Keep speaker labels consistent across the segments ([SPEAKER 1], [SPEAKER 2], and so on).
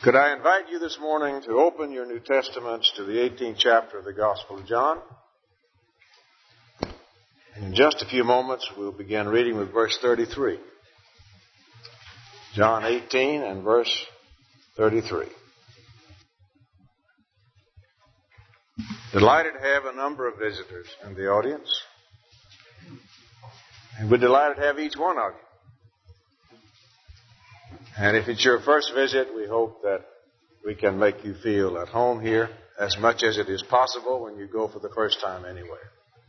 [SPEAKER 1] Could I invite you this morning to open your New Testaments to the 18th chapter of the Gospel of John? And in just a few moments, we'll begin reading with verse 33. John 18 and verse 33. Delighted to have a number of visitors in the audience. And we're delighted to have each one of you. And if it's your first visit, we hope that we can make you feel at home here as much as it is possible when you go for the first time anywhere.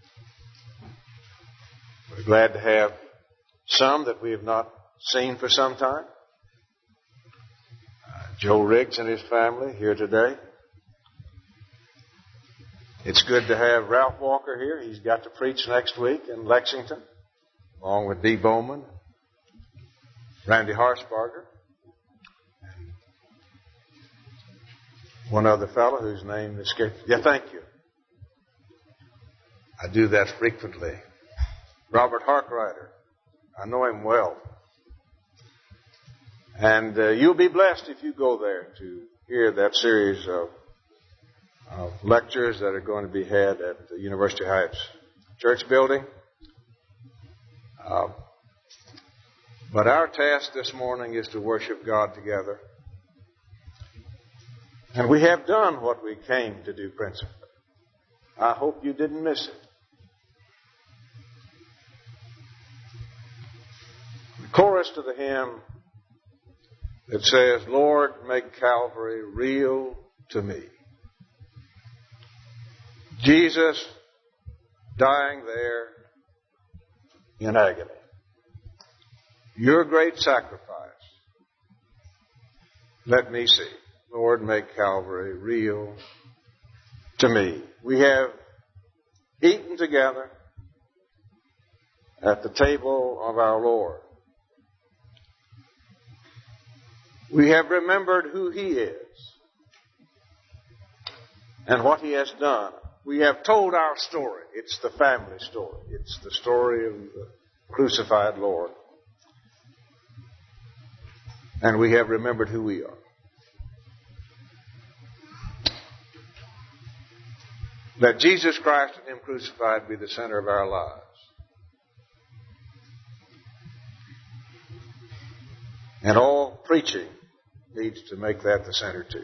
[SPEAKER 1] We're glad to have some that we have not seen for some time. Joe Riggs and his family here today. It's good to have Ralph Walker here. He's got to preach next week in Lexington, along with Dee Bowman, Randy Harsbarger, and one other fellow whose name escaped. Yeah, thank you. I do that frequently. Robert Harkrider. I know him well. And you'll be blessed if you go there to hear that series of lectures that are going to be had at the University Heights Church building. But our task this morning is to worship God together. And we have done what we came to do principally. I hope you didn't miss it. The chorus to the hymn that says, Lord, make Calvary real to me. Jesus dying there in agony. Your great sacrifice. Let me see. Lord, make Calvary real to me. We have eaten together at the table of our Lord. We have remembered who He is and what He has done. We have told our story. It's the family story. It's the story of the crucified Lord. And we have remembered who we are. Let Jesus Christ and Him crucified be the center of our lives. And all preaching needs to make that the center too.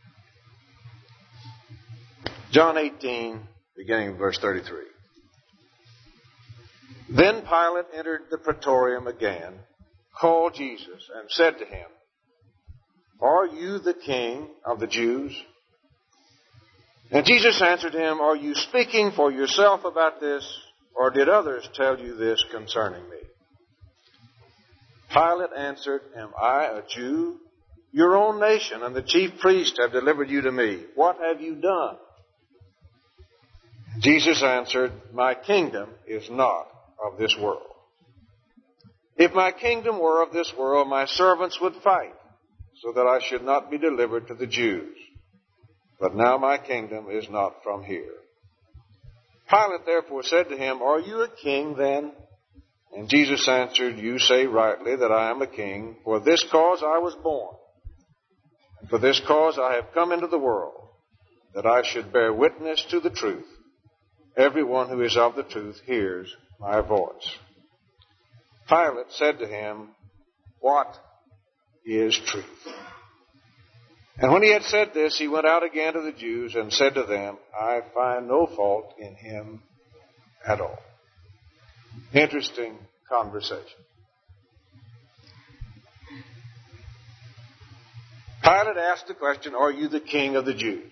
[SPEAKER 1] John 18, beginning of verse 33. Then Pilate entered the praetorium again, called Jesus, and said to him, Are you the king of the Jews? And Jesus answered him, Are you speaking for yourself about this, or did others tell you this concerning me? Pilate answered, Am I a Jew? Your own nation and the chief priests have delivered you to me. What have you done? Jesus answered, My kingdom is not of this world. If my kingdom were of this world, my servants would fight, so that I should not be delivered to the Jews. But now my kingdom is not from here. Pilate therefore said to him, Are you a king then? And Jesus answered, You say rightly that I am a king. For this cause I was born. And for this cause I have come into the world, that I should bear witness to the truth. Everyone who is of the truth hears my voice. Pilate said to him, What is truth? And when he had said this, he went out again to the Jews and said to them, I find no fault in him at all. Interesting conversation. Pilate asked the question, Are you the king of the Jews?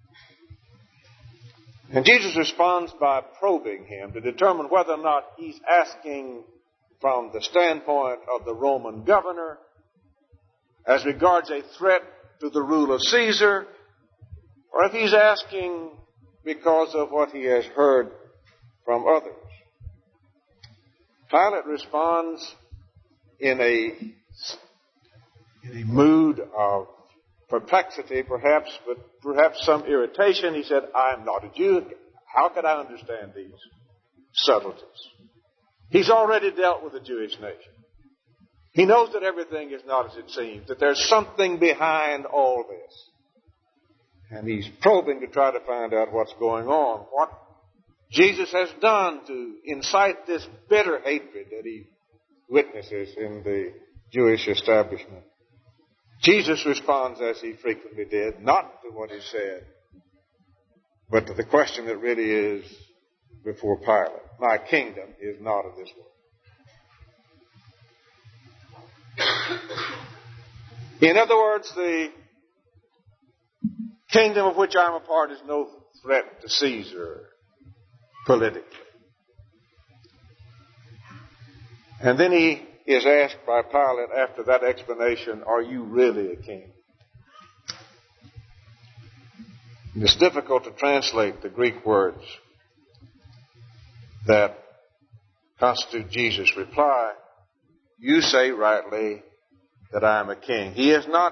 [SPEAKER 1] And Jesus responds by probing him to determine whether or not he's asking from the standpoint of the Roman governor as regards a threat to the rule of Caesar, or if he's asking because of what he has heard from others. Pilate responds in a mood of perplexity, perhaps, but perhaps some irritation. He said, I am not a Jew. How could I understand these subtleties? He's already dealt with the Jewish nation. He knows that everything is not as it seems, that there's something behind all this. And he's probing to try to find out what's going on, what Jesus has done to incite this bitter hatred that he witnesses in the Jewish establishment. Jesus responds as he frequently did, not to what he said, but to the question that really is before Pilate. My kingdom is not of this world. In other words, the kingdom of which I'm a part is no threat to Caesar politically. And then he is asked by Pilate after that explanation, are you really a king? And it's difficult to translate the Greek words that constitute Jesus' reply. You say rightly that I am a king. He is not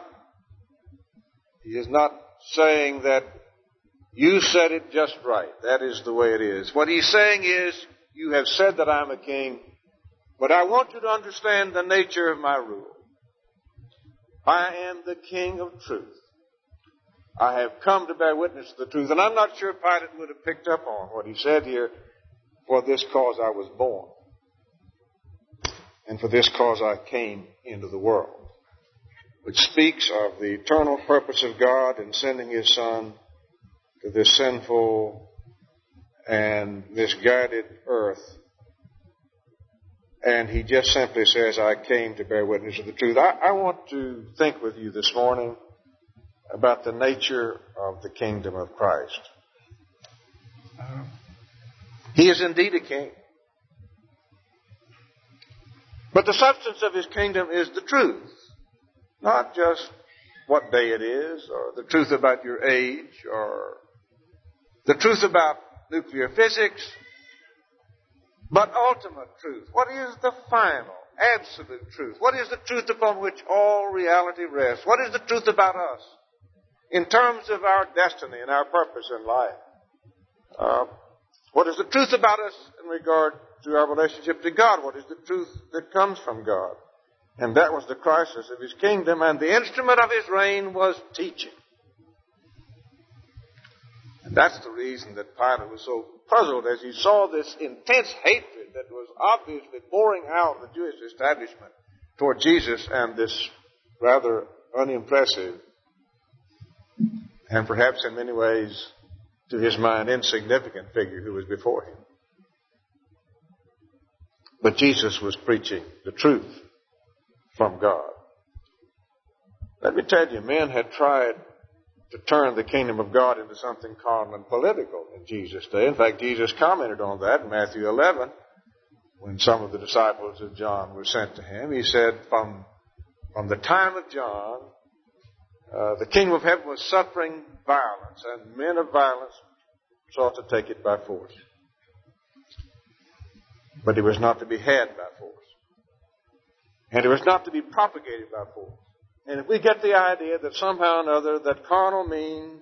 [SPEAKER 1] saying that you said it just right. That is the way it is. What he's saying is, you have said that I'm a king, but I want you to understand the nature of my rule. I am the King of truth. I have come to bear witness to the truth. And I'm not sure Pilate would have picked up on what he said here. For this cause I was born. And for this cause I came into the world. Which speaks of the eternal purpose of God in sending His Son to this sinful and misguided earth. And He just simply says, I came to bear witness of the truth. I want to think with you this morning about the nature of the kingdom of Christ. He is indeed a king. But the substance of His kingdom is the truth. Not just what day it is, or the truth about your age, or the truth about nuclear physics, but ultimate truth. What is the final, absolute truth? What is the truth upon which all reality rests? What is the truth about us in terms of our destiny and our purpose in life? What is the truth about us in regard to our relationship to God? What is the truth that comes from God? And that was the crisis of His kingdom, and the instrument of His reign was teaching. And that's the reason that Pilate was so puzzled as he saw this intense hatred that was obviously pouring out of the Jewish establishment toward Jesus and this rather unimpressive and perhaps in many ways, to his mind, insignificant figure who was before him. But Jesus was preaching the truth from God. Let me tell you, men had tried to turn the kingdom of God into something carnal and political in Jesus' day. In fact, Jesus commented on that in Matthew 11 when some of the disciples of John were sent to him. He said, from the time of John, the kingdom of heaven was suffering violence, and men of violence sought to take it by force. But it was not to be had by force. And it was not to be propagated by force. And if we get the idea that somehow or another that carnal means,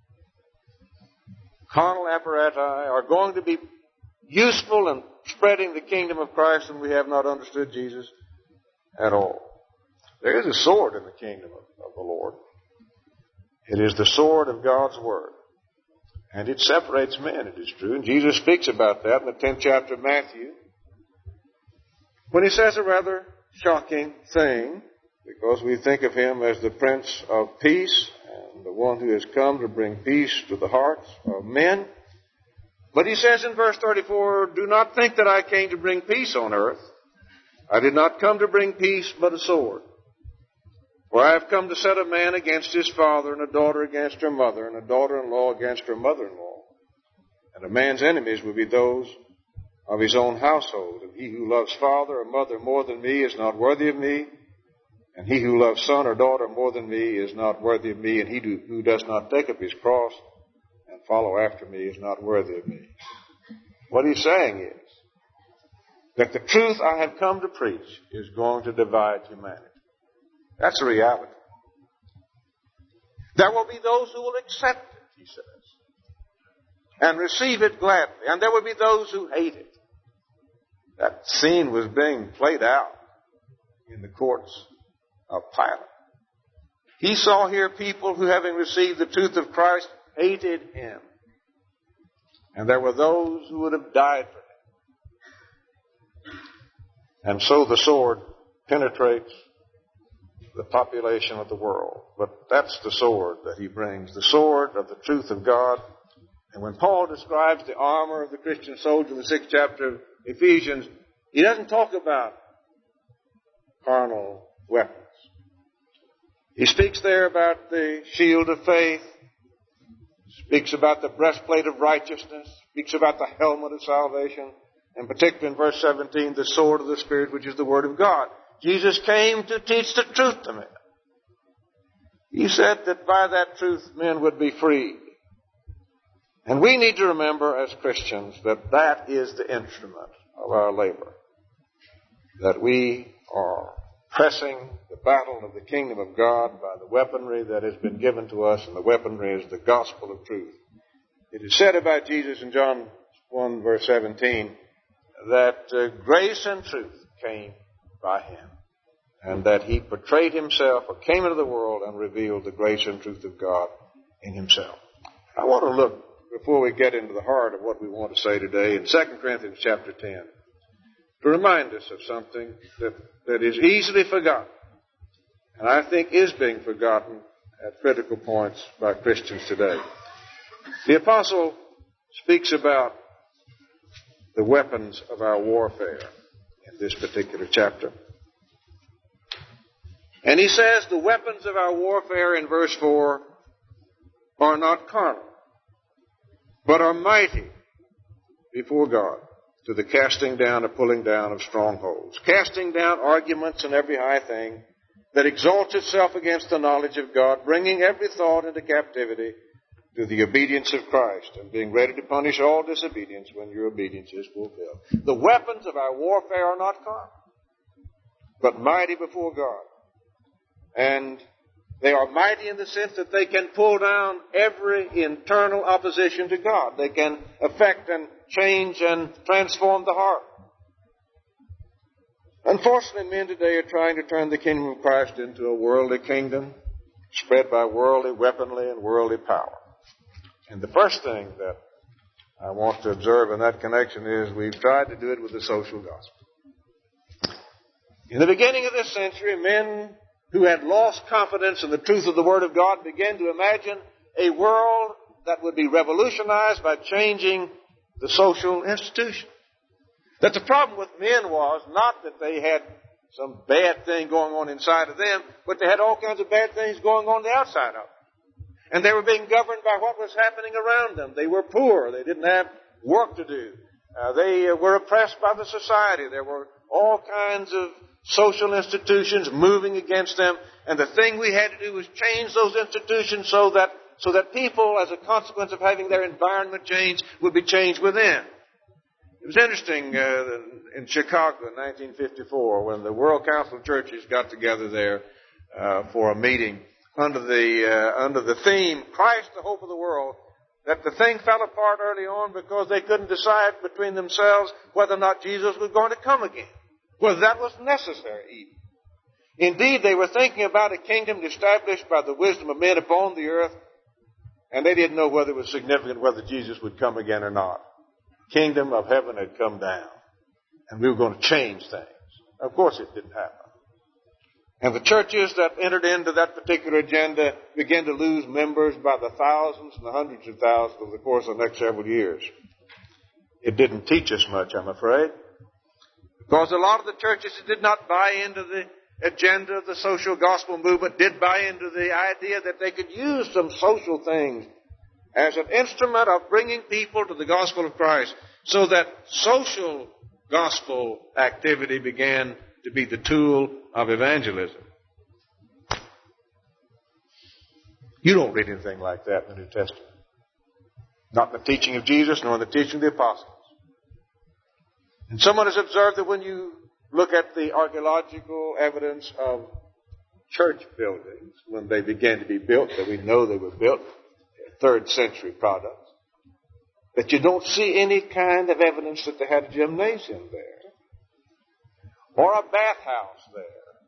[SPEAKER 1] carnal apparati are going to be useful in spreading the kingdom of Christ, then we have not understood Jesus at all. There is a sword in the kingdom of the Lord. It is the sword of God's Word. And it separates men, it is true. And Jesus speaks about that in the 10th chapter of Matthew, when He says a rather shocking thing, because we think of Him as the Prince of Peace and the one who has come to bring peace to the hearts of men. But He says in verse 34, do not think that I came to bring peace on earth. I did not come to bring peace, but a sword. For I have come to set a man against his father, and a daughter against her mother, and a daughter-in-law against her mother-in-law. And a man's enemies will be those of his own household. And he who loves father or mother more than me is not worthy of me. And he who loves son or daughter more than me is not worthy of me. And he who does not take up his cross and follow after me is not worthy of me. What He's saying is that the truth I have come to preach is going to divide humanity. That's a reality. There will be those who will accept it, He says, and receive it gladly. And there will be those who hate it. That scene was being played out in the courts of Pilate. He saw here people who, having received the truth of Christ, hated him. And there were those who would have died for him. And so the sword penetrates the population of the world. But that's the sword that he brings, the sword of the truth of God. And when Paul describes the armor of the Christian soldier in the 6th chapter of Ephesians, he doesn't talk about carnal weapons. He speaks there about the shield of faith, speaks about the breastplate of righteousness, speaks about the helmet of salvation, and particularly in verse 17, the sword of the Spirit, which is the Word of God. Jesus came to teach the truth to men. He said that by that truth men would be freed. And we need to remember as Christians that that is the instrument of our labor. That we are pressing the battle of the kingdom of God by the weaponry that has been given to us, and the weaponry is the gospel of truth. It is said about Jesus in John 1 verse 17 that grace and truth came by him, and that he portrayed himself or came into the world and revealed the grace and truth of God in himself. I want to look, before we get into the heart of what we want to say today, in 2 Corinthians chapter 10, to remind us of something that is easily forgotten, and I think is being forgotten at critical points by Christians today. The apostle speaks about the weapons of our warfare in this particular chapter. And he says the weapons of our warfare in verse 4 are not carnal, but are mighty before God to the casting down or pulling down of strongholds, casting down arguments and every high thing that exalts itself against the knowledge of God, bringing every thought into captivity to the obedience of Christ, and being ready to punish all disobedience when your obedience is fulfilled. The weapons of our warfare are not carnal, but mighty before God. And they are mighty in the sense that they can pull down every internal opposition to God. They can affect and change and transform the heart. Unfortunately, men today are trying to turn the kingdom of Christ into a worldly kingdom, spread by worldly weaponry and worldly power. And the first thing that I want to observe in that connection is we've tried to do it with the social gospel. In the beginning of this century, men who had lost confidence in the truth of the Word of God began to imagine a world that would be revolutionized by changing the social institution. That the problem with men was not that they had some bad thing going on inside of them, but they had all kinds of bad things going on the outside of them. And they were being governed by what was happening around them. They were poor. They didn't have work to do. They were oppressed by the society. There were all kinds of social institutions moving against them. And the thing we had to do was change those institutions so that people, as a consequence of having their environment changed, would be changed within. It was interesting in Chicago in 1954 when the World Council of Churches got together there for a meeting under the theme, Christ, the hope of the world, that the thing fell apart early on because they couldn't decide between themselves whether or not Jesus was going to come again, whether that was necessary even. Indeed, they were thinking about a kingdom established by the wisdom of men upon the earth, and they didn't know whether it was significant whether Jesus would come again or not. The kingdom of heaven had come down, and we were going to change things. Of course, it didn't happen. And the churches that entered into that particular agenda began to lose members by the thousands and the hundreds of thousands over the course of the next several years. It didn't teach us much, I'm afraid, because a lot of the churches that did not buy into the agenda of the social gospel movement did buy into the idea that they could use some social things as an instrument of bringing people to the gospel of Christ, so that social gospel activity began to be the tool of evangelism. You don't read anything like that in the New Testament. Not in the teaching of Jesus, nor in the teaching of the apostles. And someone has observed that when you look at the archaeological evidence of church buildings, when they began to be built, that we know they were built, 3rd century products, that you don't see any kind of evidence that they had a gymnasium there, or a bathhouse there,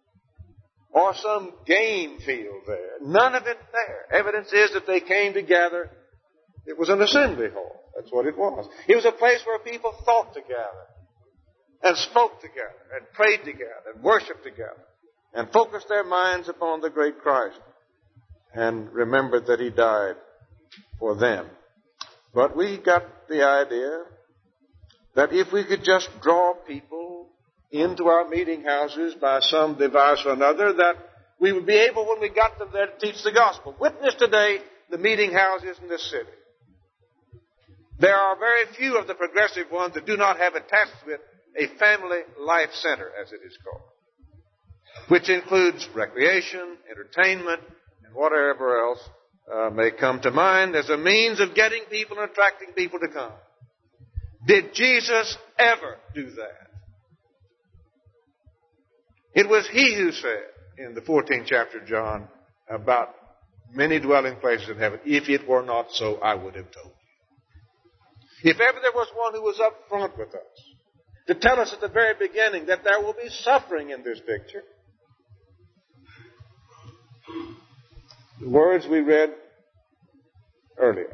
[SPEAKER 1] or some game field there. None of it there. Evidence is that they came together. It was an assembly hall. That's what it was. It was a place where people thought together, and spoke together, and prayed together, and worshiped together, and focused their minds upon the great Christ, and remembered that He died for them. But we got the idea that if we could just draw people into our meeting houses by some device or another, that we would be able, when we got them there, to teach the gospel. Witness today the meeting houses in this city. There are very few of the progressive ones that do not have attached to it a family life center, as it is called, which includes recreation, entertainment, and whatever else may come to mind as a means of getting people and attracting people to come. Did Jesus ever do that? It was He who said in the 14th chapter of John about many dwelling places in heaven, if it were not so, I would have told you. If ever there was one who was up front with us to tell us at the very beginning that there will be suffering in this picture, the words we read earlier.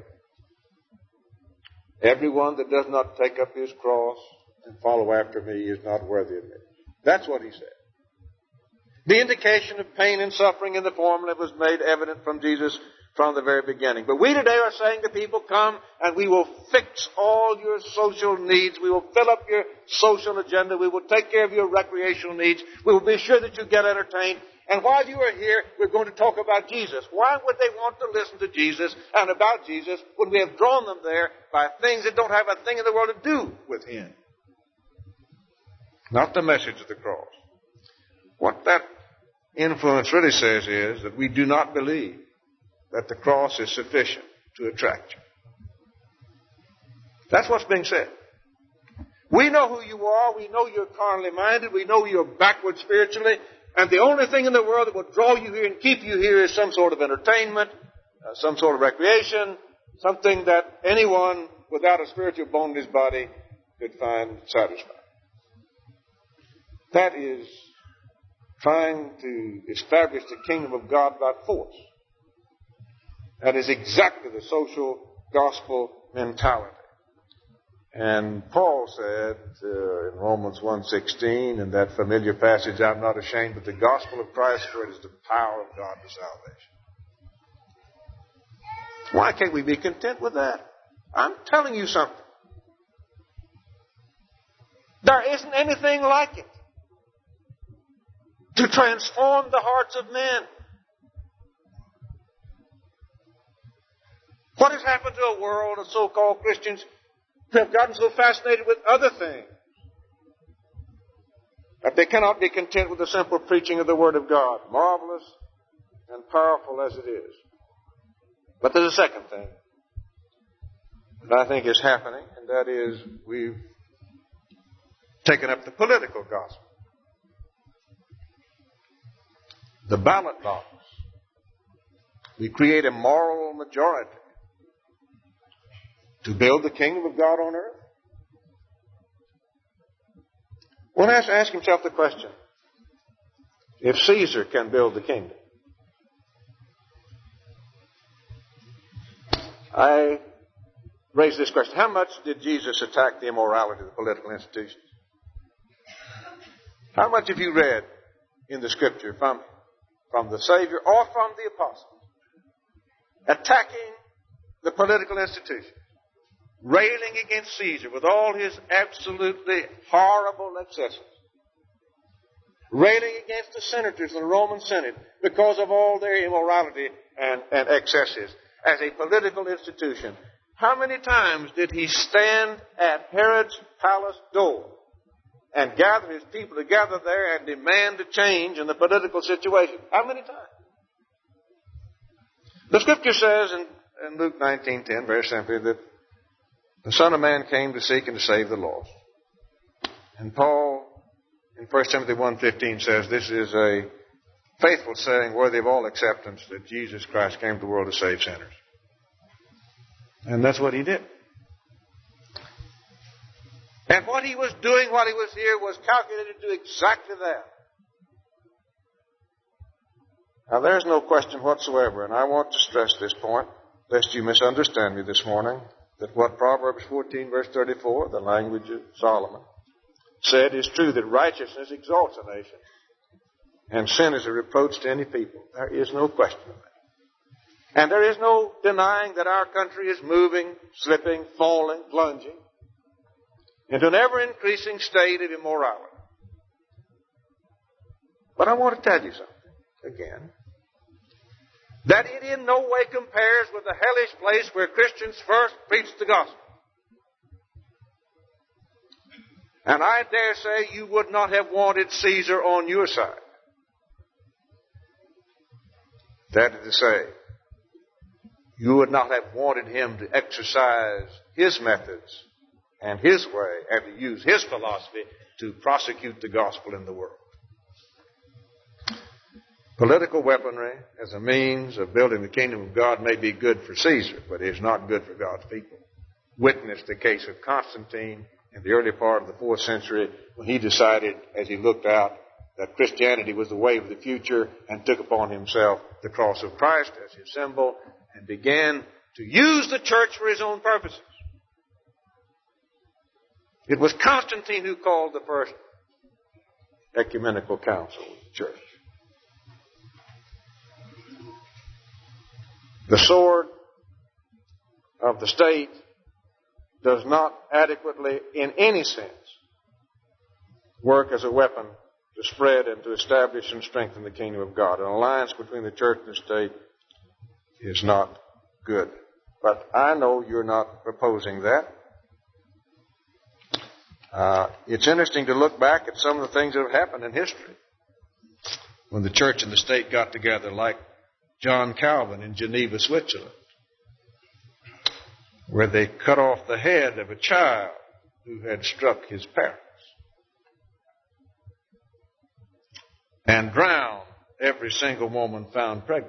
[SPEAKER 1] Everyone that does not take up his cross and follow after me is not worthy of me. That's what He said. The indication of pain and suffering in the formula was made evident from Jesus from the very beginning. But we today are saying to people, come and we will fix all your social needs. We will fill up your social agenda. We will take care of your recreational needs. We will be sure that you get entertained. And while you are here, we're going to talk about Jesus. Why would they want to listen to Jesus and about Jesus when we have drawn them there by things that don't have a thing in the world to do with Him? Not the message of the cross. What that influence really says is that we do not believe that the cross is sufficient to attract you. That's what's being said. We know who you are. We know you're carnally minded. We know you're backward spiritually. And the only thing in the world that will draw you here and keep you here is some sort of entertainment, some sort of recreation, something that anyone without a spiritual bone in his body could find satisfying. That is trying to establish the kingdom of God by force. That is exactly the social gospel mentality. And Paul said in Romans 1:16, in that familiar passage, I'm not ashamed of the gospel of Christ, for it is the power of God to salvation. Why can't we be content with that? I'm telling you something. There isn't anything like it to transform the hearts of men. What has happened to a world of so-called Christians who have gotten so fascinated with other things that they cannot be content with the simple preaching of the Word of God, marvelous and powerful as it is? But there's a second thing that I think is happening, and that is we've taken up the political gospel. The ballot box. We create a moral majority to build the kingdom of God on earth. One has to ask himself the question, if Caesar can build the kingdom. I raise this question. How much did Jesus attack the immorality of the political institutions? How much have you read in the Scripture from the Savior or from the apostles attacking the political institutions, railing against Caesar with all his absolutely horrible excesses, railing against the senators in the Roman Senate because of all their immorality and excesses as a political institution? How many times did he stand at Herod's palace door and gather his people together there and demand a change in the political situation? How many times? The Scripture says in Luke 19:10, very simply, that the Son of Man came to seek and to save the lost. And Paul, in 1 Timothy 1:15, says this is a faithful saying worthy of all acceptance, that Jesus Christ came to the world to save sinners. And that's what he did. And what he was doing while he was here was calculated to do exactly that. Now, there's no question whatsoever, and I want to stress this point, lest you misunderstand me this morning, that what Proverbs 14, verse 34, the language of Solomon, said is true, that righteousness exalts a nation, and sin is a reproach to any people. There is no question of that. And there is no denying that our country is moving, slipping, falling, plunging into an ever-increasing state of immorality. But I want to tell you something, again, that it in no way compares with the hellish place where Christians first preached the gospel. And I dare say you would not have wanted Caesar on your side. That is to say, you would not have wanted him to exercise his methods and his way and to use his philosophy to prosecute the gospel in the world. Political weaponry as a means of building the kingdom of God may be good for Caesar, but it is not good for God's people. Witness the case of Constantine in the early part of the 4th century when he decided, as he looked out, that Christianity was the way of the future and took upon himself the cross of Christ as his symbol and began to use the church for his own purposes. It was Constantine who called the first ecumenical council of the church. The sword of the state does not adequately, in any sense, work as a weapon to spread and to establish and strengthen the kingdom of God. An alliance between the church and the state is not good. But I know you're not proposing that. It's interesting to look back at some of the things that have happened in history when the church and the state got together, like John Calvin in Geneva, Switzerland, where they cut off the head of a child who had struck his parents and drowned every single woman found pregnant,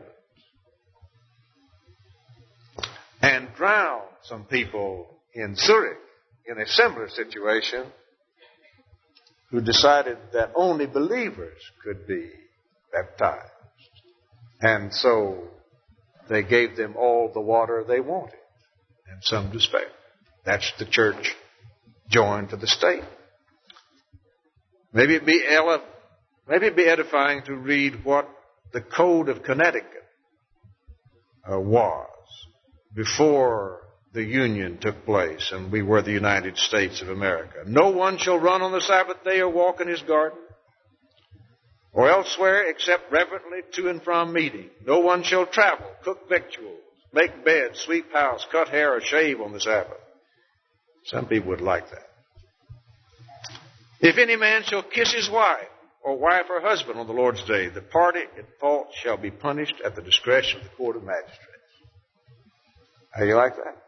[SPEAKER 1] and drowned some people in Zurich in a similar situation who decided that only believers could be baptized. And so they gave them all the water they wanted, and some to spare. That's the church joined to the state. Maybe it'd be edifying to read what the Code of Connecticut was before the Union took place and we were the United States of America. No one shall run on the Sabbath day or walk in his garden or elsewhere except reverently to and from meeting. No one shall travel, cook victuals, make beds, sweep house, cut hair, or shave on the Sabbath. Some people would like that. If any man shall kiss his wife, or wife or husband on the Lord's day, the party in fault shall be punished at the discretion of the court of magistrates. How do you like that?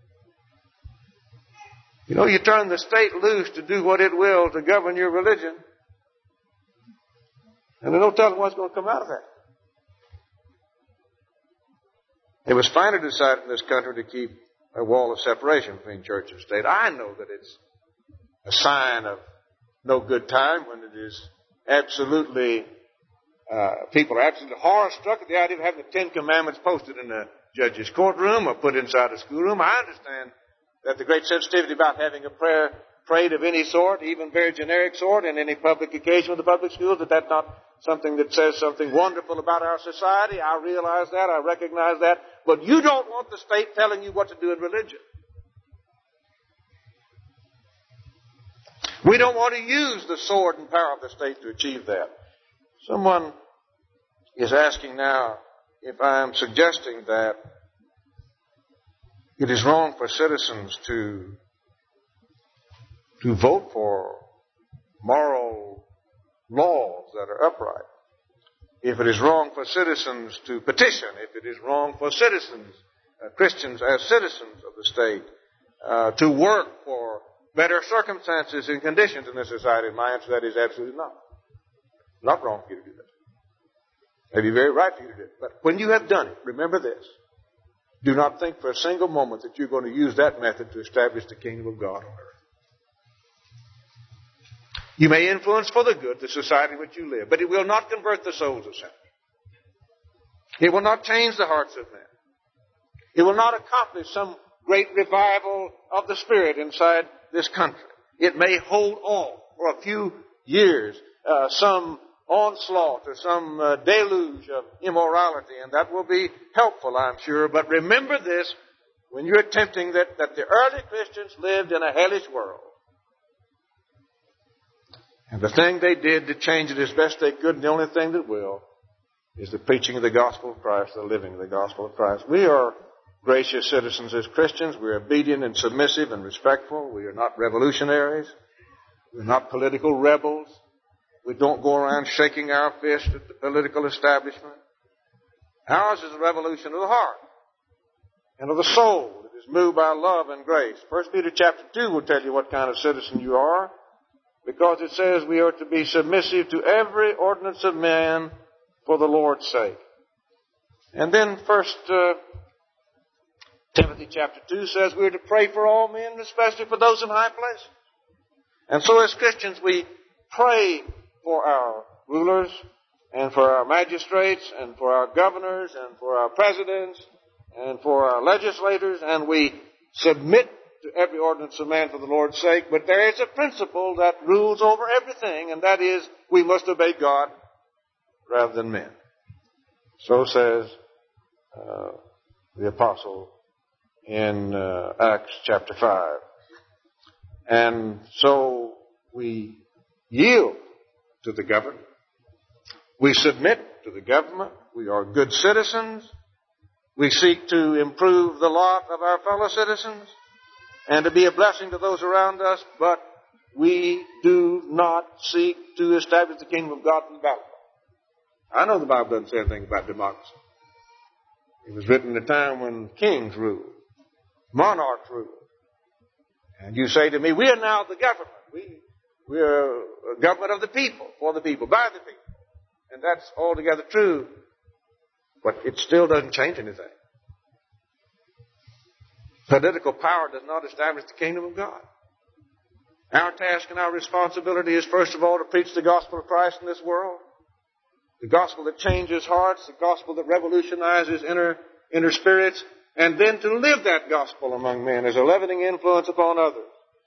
[SPEAKER 1] You know, you turn the state loose to do what it will to govern your religion, and there's no telling what's going to come out of that. It was finally decided in this country to keep a wall of separation between church and state. I know that it's a sign of no good time when it is absolutely, people are absolutely horror-struck at the idea of having the Ten Commandments posted in the judge's courtroom or put inside a schoolroom. I understand that the great sensitivity about having a prayer prayed of any sort, even very generic sort, in any public occasion with the public schools, that's not something that says something wonderful about our society. I realize that. I recognize that. But you don't want the state telling you what to do in religion. We don't want to use the sword and power of the state to achieve that. Someone is asking now if I am suggesting that it is wrong for citizens to vote for moral laws that are upright. If it is wrong for citizens to petition, if it is wrong for citizens, Christians as citizens of the state, to work for better circumstances and conditions in this society, my answer to that is absolutely not. Not wrong for you to do that. It may be very right for you to do it. But when you have done it, remember this. Do not think for a single moment that you're going to use that method to establish the kingdom of God on earth. You may influence for the good the society in which you live, but it will not convert the souls of sinners. It will not change the hearts of men. It will not accomplish some great revival of the Spirit inside this country. It may hold on for a few years, some onslaught or some deluge of immorality, and that will be helpful, I'm sure. But remember this, when you're attempting that the early Christians lived in a hellish world. And the thing they did to change it as best they could, and the only thing that will, is the preaching of the gospel of Christ, the living of the gospel of Christ. We are gracious citizens as Christians. We are obedient and submissive and respectful. We are not revolutionaries. We're not political rebels. We don't go around shaking our fist at the political establishment. Ours is a revolution of the heart and of the soul that is moved by love and grace. 1 Peter chapter 2 will tell you what kind of citizen you are, because it says we are to be submissive to every ordinance of man for the Lord's sake. And then 1 Timothy chapter 2 says we are to pray for all men, especially for those in high places. And so as Christians we pray for our rulers and for our magistrates and for our governors and for our presidents and for our legislators, and we submit to every ordinance of man for the Lord's sake. But there is a principle that rules over everything, and that is we must obey God rather than men. So says the apostle in Acts chapter 5. And so we yield to the government. We submit to the government. We are good citizens. We seek to improve the lot of our fellow citizens and to be a blessing to those around us, but we do not seek to establish the kingdom of God in Babylon. I know the Bible doesn't say anything about democracy. It was written in a time when kings ruled, monarchs ruled. And you say to me, we are now the government. We are a government of the people, for the people, by the people. And that's altogether true. But it still doesn't change anything. Political power does not establish the kingdom of God. Our task and our responsibility is, first of all, to preach the gospel of Christ in this world. The gospel that changes hearts, the gospel that revolutionizes inner spirits, and then to live that gospel among men as a leavening influence upon others.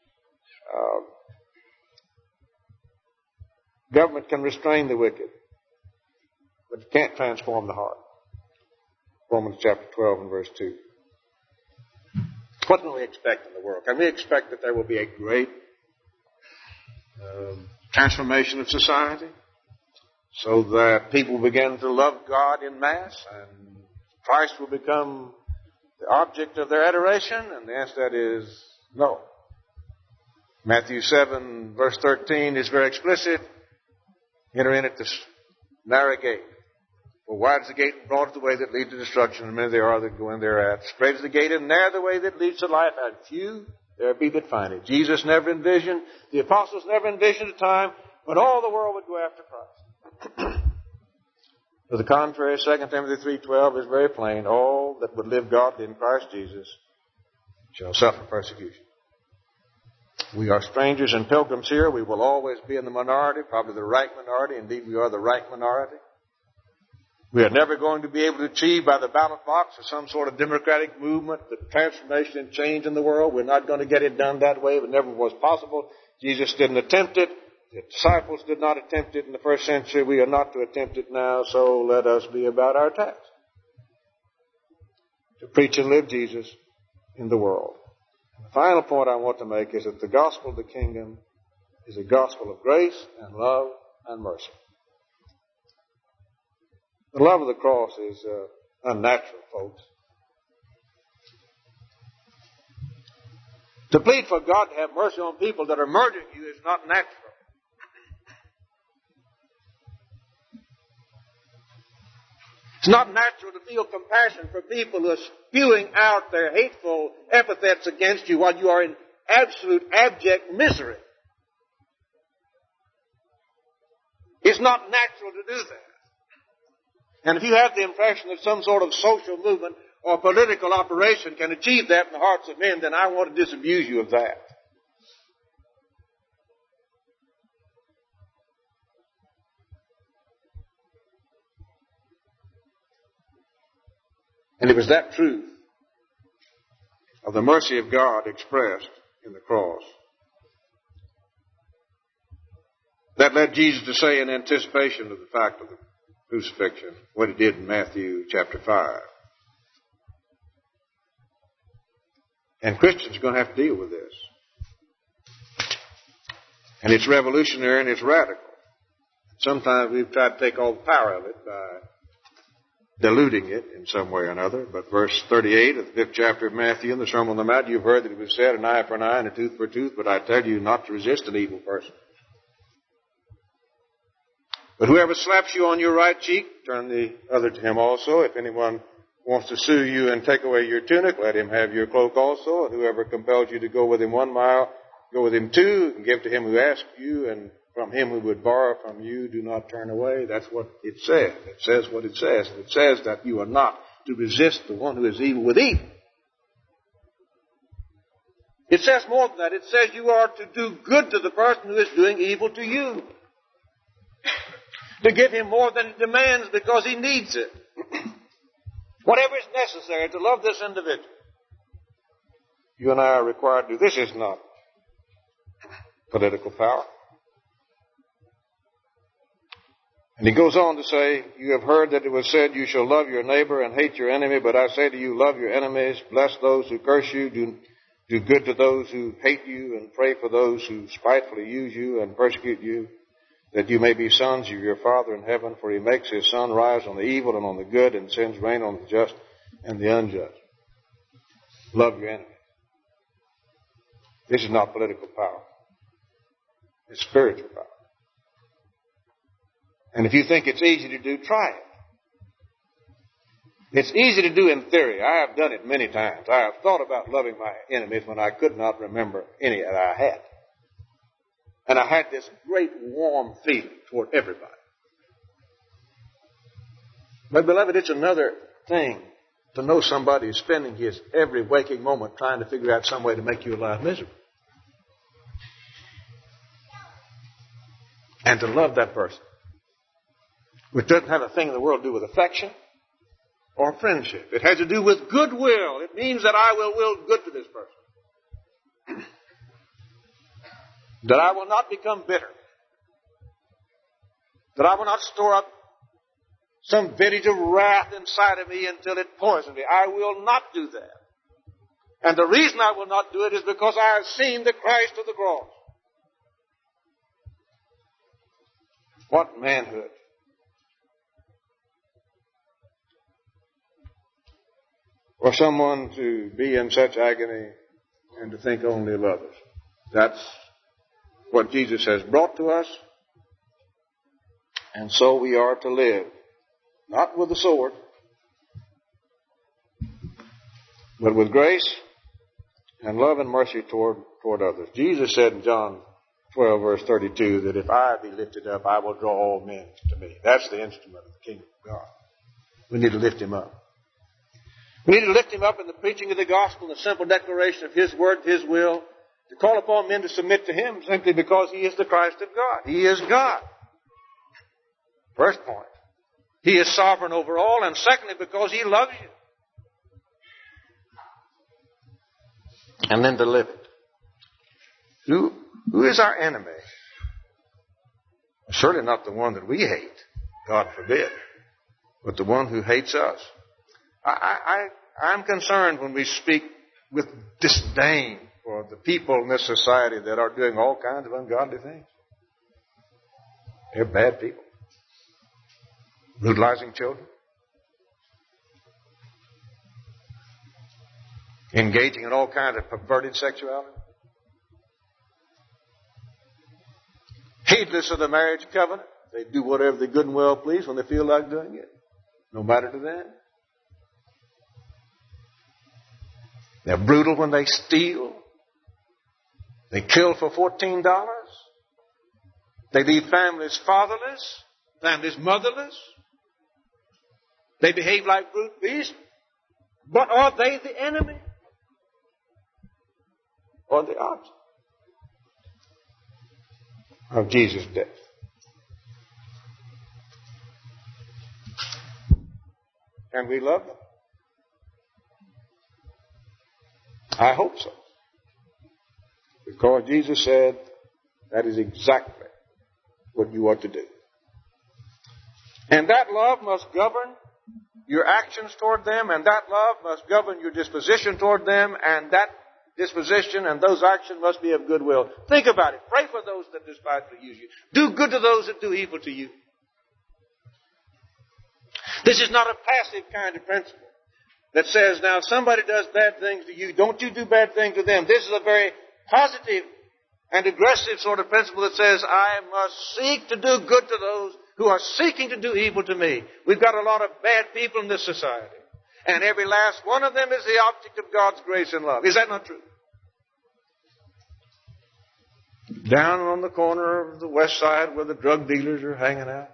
[SPEAKER 1] Government can restrain the wicked, but it can't transform the heart. Romans chapter 12 and verse 2. What can we expect in the world? Can we expect that there will be a great transformation of society so that people begin to love God in mass and Christ will become the object of their adoration? And the answer to that is no. Matthew 7 verse 13 is very explicit. Enter in at this narrow gate. For wide is the gate and broad is the way that leads to destruction, and many there are that go in thereat. Straight is the gate and narrow the way that leads to life, and few there be that find it. Jesus never envisioned, the apostles never envisioned a time when all the world would go after Christ. To the contrary, 2 Timothy 3:12 is very plain. All that would live godly in Christ Jesus shall suffer persecution. We are strangers and pilgrims here. We will always be in the minority, probably the right minority. Indeed, we are the right minority. We are never going to be able to achieve by the ballot box or some sort of democratic movement the transformation and change in the world. We're not going to get it done that way. It never was possible. Jesus didn't attempt it. The disciples did not attempt it in the first century. We are not to attempt it now, so let us be about our task. To preach and live Jesus in the world. The final point I want to make is that the gospel of the kingdom is a gospel of grace and love and mercy. The love of the cross is unnatural, folks. To plead for God to have mercy on people that are murdering you is not natural. It's not natural to feel compassion for people who are spewing out their hateful epithets against you while you are in absolute abject misery. It's not natural to do that. And if you have the impression that some sort of social movement or political operation can achieve that in the hearts of men, then I want to disabuse you of that. And it was that truth of the mercy of God expressed in the cross that led Jesus to say, in anticipation of the fact of the crucifixion, what he did in Matthew chapter 5. And Christians are going to have to deal with this. And it's revolutionary and it's radical. Sometimes we've tried to take all the power of it by diluting it in some way or another. But verse 38 of the 5th chapter of Matthew in the Sermon on the Mount, you've heard that it was said, an eye for an eye and a tooth for a tooth, but I tell you not to resist an evil person. But whoever slaps you on your right cheek, turn the other to him also. If anyone wants to sue you and take away your tunic, let him have your cloak also. And whoever compels you to go with him 1 mile, go with him 2, and give to him who asks you, and from him who would borrow from you, do not turn away. That's what it says. It says what it says. It says that you are not to resist the one who is evil with evil. It says more than that. It says you are to do good to the person who is doing evil to you. To give him more than he demands because he needs it. Whatever is necessary to love this individual. You and I are required to do. This is not political power. And he goes on to say, you have heard that it was said, you shall love your neighbor and hate your enemy, but I say to you, love your enemies, bless those who curse you, do good to those who hate you, and pray for those who spitefully use you and persecute you, that you may be sons of your Father in heaven, for he makes his sun rise on the evil and on the good, and sends rain on the just and the unjust. Love your enemy. This is not political power. It's spiritual power. And if you think it's easy to do, try it. It's easy to do in theory. I have done it many times. I have thought about loving my enemies when I could not remember any that I had. And I had this great warm feeling toward everybody. But beloved, it's another thing to know somebody is spending his every waking moment trying to figure out some way to make your life miserable. And to love that person. Which doesn't have a thing in the world to do with affection or friendship. It has to do with goodwill. It means that I will good to this person. That I will not become bitter. That I will not store up some vintage of wrath inside of me until it poisons me. I will not do that. And the reason I will not do it is because I have seen the Christ of the cross. What manhood. For someone to be in such agony and to think only of others. That's what Jesus has brought to us. And so we are to live. Not with the sword, but with grace and love and mercy toward others. Jesus said in John 12, verse 32, that if I be lifted up, I will draw all men to me. That's the instrument of the kingdom of God. We need to lift him up. We need to lift him up in the preaching of the gospel, the simple declaration of his word, his will, to call upon men to submit to him simply because he is the Christ of God. He is God. First point. He is sovereign over all, and secondly, because he loves you. And then to live it. Who is our enemy? Certainly not the one that we hate, God forbid, but the one who hates us. I'm concerned when we speak with disdain for the people in this society that are doing all kinds of ungodly things. They're bad people. Brutalizing children. Engaging in all kinds of perverted sexuality. Heedless of the marriage covenant. They do whatever they good and well please when they feel like doing it. No matter to them. They're brutal when they steal. They kill for $14. They leave families fatherless, families motherless. They behave like brute beasts. But are they the enemy? Or the object of Jesus' death? And we love them. I hope so. Because Jesus said that is exactly what you ought to do. And that love must govern your actions toward them, and that love must govern your disposition toward them, and that disposition and those actions must be of goodwill. Think about it. Pray for those that despitefully use you. Do good to those that do evil to you. This is not a passive kind of principle that says, now, if somebody does bad things to you, don't you do bad things to them. This is a very positive and aggressive sort of principle that says, I must seek to do good to those who are seeking to do evil to me. We've got a lot of bad people in this society. And every last one of them is the object of God's grace and love. Is that not true? Down on the corner of the west side where the drug dealers are hanging out,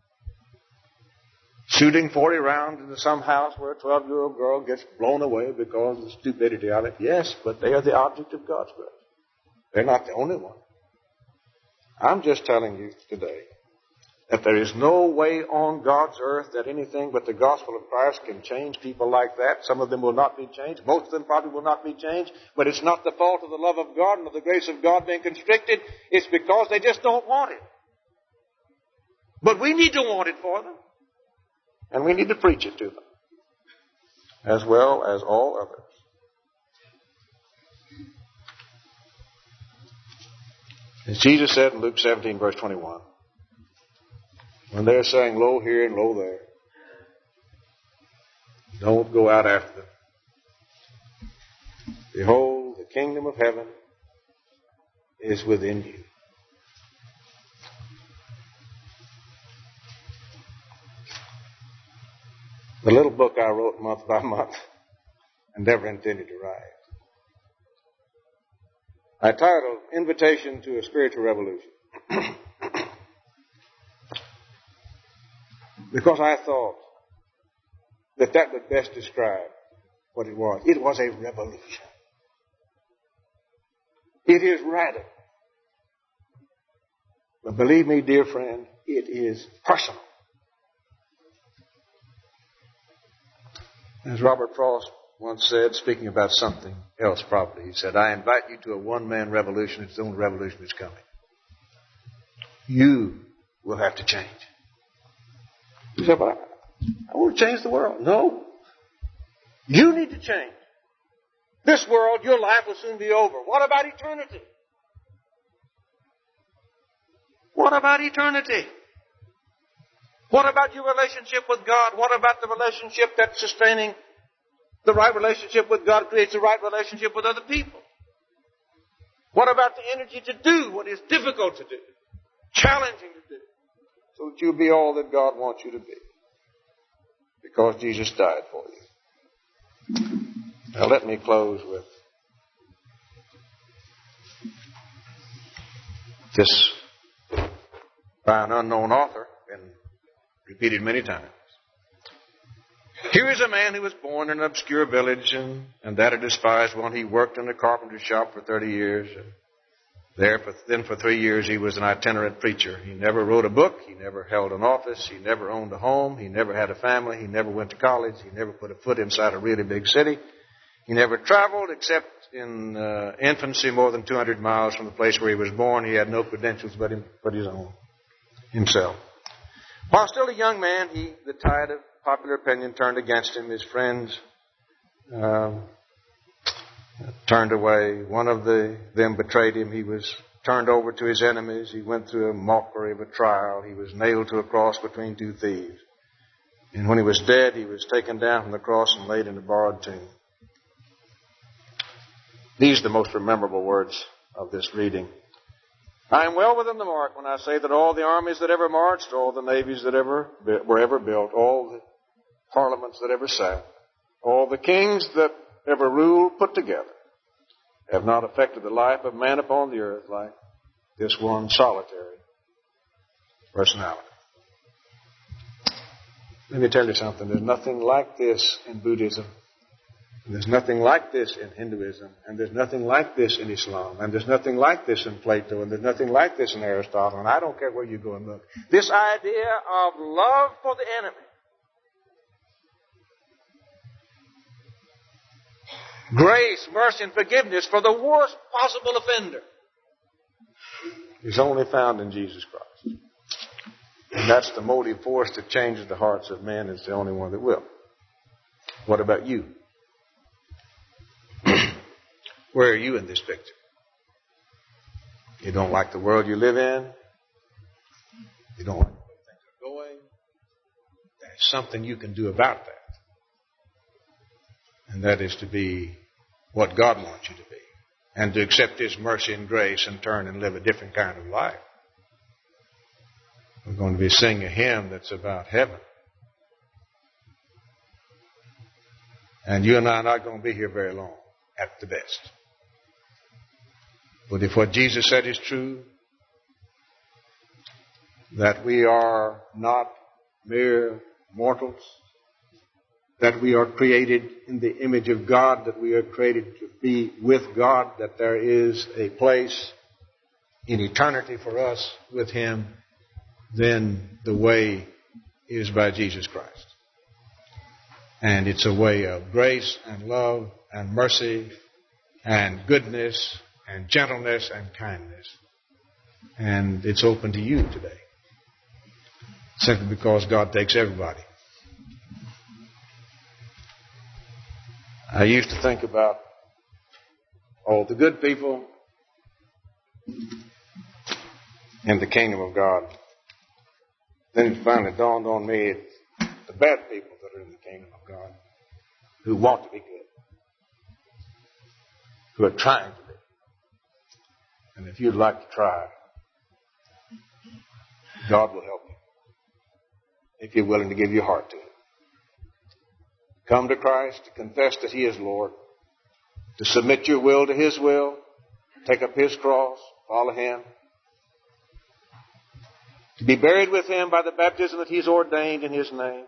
[SPEAKER 1] shooting 40 rounds into some house where a 12-year-old girl gets blown away because of the stupidity of it. Yes, but they are the object of God's grace. They're not the only one. I'm just telling you today that there is no way on God's earth that anything but the gospel of Christ can change people like that. Some of them will not be changed. Most of them probably will not be changed. But it's not the fault of the love of God and of the grace of God being constricted. It's because they just don't want it. But we need to want it for them. And we need to preach it to them, as well as all others. As Jesus said in Luke 17, verse 21, when they're saying, lo here and lo there, don't go out after them. Behold, the kingdom of heaven is within you. The little book I wrote month by month and never intended to write, I titled Invitation to a Spiritual Revolution. Because I thought that would best describe what it was. It was a revolution. It is radical. But believe me, dear friend, it is personal. As Robert Frost once said, speaking about something else probably, he said, I invite you to a one-man revolution. It's the only revolution that's coming. You will have to change. You say, but I want to change the world. No. You need to change. This world, your life will soon be over. What about eternity? What about eternity? What about your relationship with God? What about the relationship that's sustaining the right relationship with God creates the right relationship with other people? What about the energy to do what is difficult to do, challenging to do, so that you'll be all that God wants you to be? Because Jesus died for you. Now let me close with this by an unknown author and repeated many times. Here is a man who was born in an obscure village and that a despised one. He worked in a carpenter's shop for 30 years. Then for 3 years he was an itinerant preacher. He never wrote a book. He never held an office. He never owned a home. He never had a family. He never went to college. He never put a foot inside a really big city. He never traveled except in infancy more than 200 miles from the place where he was born. He had no credentials but his own, himself. While still a young man, the tide of popular opinion turned against him. His friends turned away. One of them betrayed him. He was turned over to his enemies. He went through a mockery of a trial. He was nailed to a cross between two thieves. And when he was dead, he was taken down from the cross and laid in a borrowed tomb. These are the most memorable words of this reading. I am well within the mark when I say that all the armies that ever marched, all the navies that were ever built, all the parliaments that ever sat, all the kings that ever ruled put together, have not affected the life of man upon the earth like this one solitary personality. Let me tell you something. There's nothing like this in Buddhism. And there's nothing like this in Hinduism, and there's nothing like this in Islam, and there's nothing like this in Plato, and there's nothing like this in Aristotle, and I don't care where you go and look. This idea of love for the enemy Grace, mercy, and forgiveness for the worst possible offender is only found in Jesus Christ. And that's the motive force that changes the hearts of men. It's the only one that will. What about you? Where are you in this picture? You don't like the world you live in? You don't like the way things are going? There's something you can do about that. And that is to be what God wants you to be. And to accept His mercy and grace and turn and live a different kind of life. We're going to be singing a hymn that's about heaven. And you and I are not going to be here very long, at the best. But if what Jesus said is true, that we are not mere mortals, that we are created in the image of God, that we are created to be with God, that there is a place in eternity for us with Him, then the way is by Jesus Christ. And it's a way of grace and love and mercy and goodness and gentleness and kindness. And it's open to you today. Simply because God takes everybody. I used to think about all the good people in the kingdom of God. Then it finally dawned on me it's the bad people that are in the kingdom of God who want to be good, who are trying to be. And if you'd like to try, God will help you if you're willing to give your heart to it. Come to Christ, to confess that He is Lord, to submit your will to His will, take up His cross, follow Him, to be buried with Him by the baptism that He's ordained in His name,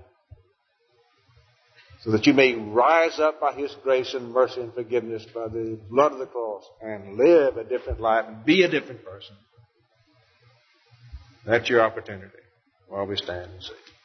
[SPEAKER 1] so that you may rise up by His grace and mercy and forgiveness by the blood of the cross and live a different life and be a different person. That's your opportunity while we stand and sing.